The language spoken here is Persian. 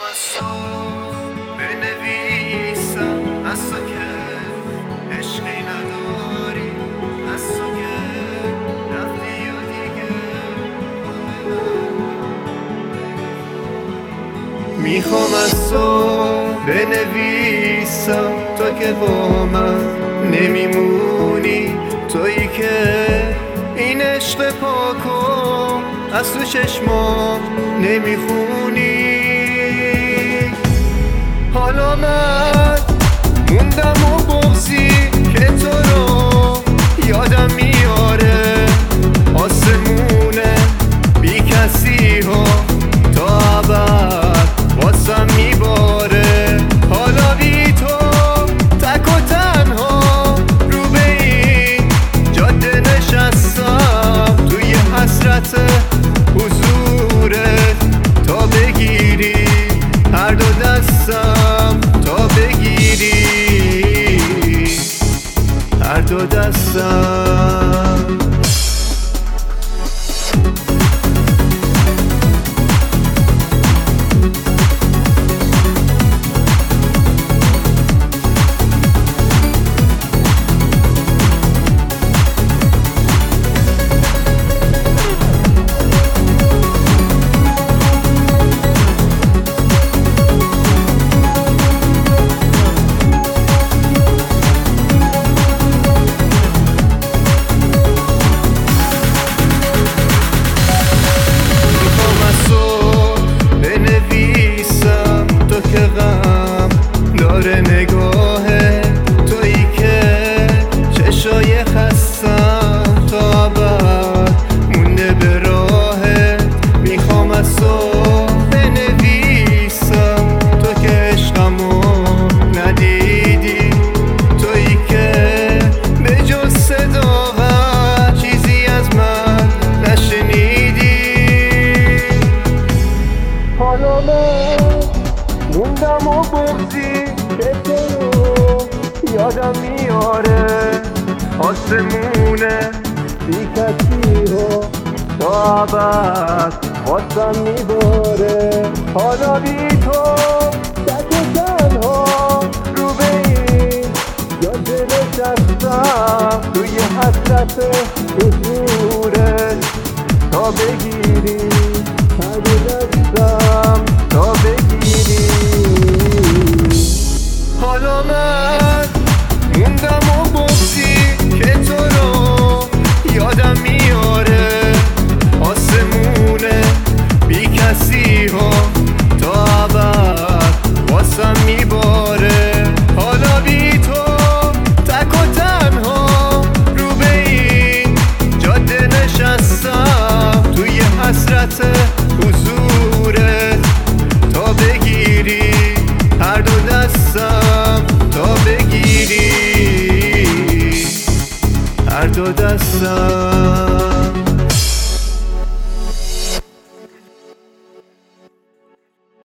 از تو بنویسم، از تو که عشقی نداری، از تو که رفتی و دیگه میخوام از تو بنویسم تا که با من نمیمونی، تویی که این عشق پاکو از تو چشمام نمیخونی. حالا من موندم و بغضی که تو رو یادم میاره، آسمونه بی کسی ها تا ابد واسم میباره. حالا بی تو تک و تنها رو به این جاده نشستم، توی حسرت حضورت تا بگیری هر دو دستم، تا بگیری هر دو دستم. نگاه تویی که چشای خستم تا ابد مونده به راهت. میخوام از تو بنویسم تو که عشقمو ندیدی، تویی که به جز صداقت چیزی از من نشنیدی. حالا من موندم و بغضی که تو یادم میاره، آسمونه بی کسی ها تا ابد واسم میباره. حالا بی تو تک و تنها رو به این جاده نشستم، توی حسرت حضورت تا بگیری هر دو دستم، تا بگیری. حالا من موندم و بغضی که تو رو یادم میاره، آسمونه بی کسی ها تا ابد واسم میباره. حالا بی تو تک و تنها رو به این جاده نشستم، توی حسرت حضورت تا بگیری هر دو دستم، تا بگیری هر دو دستم.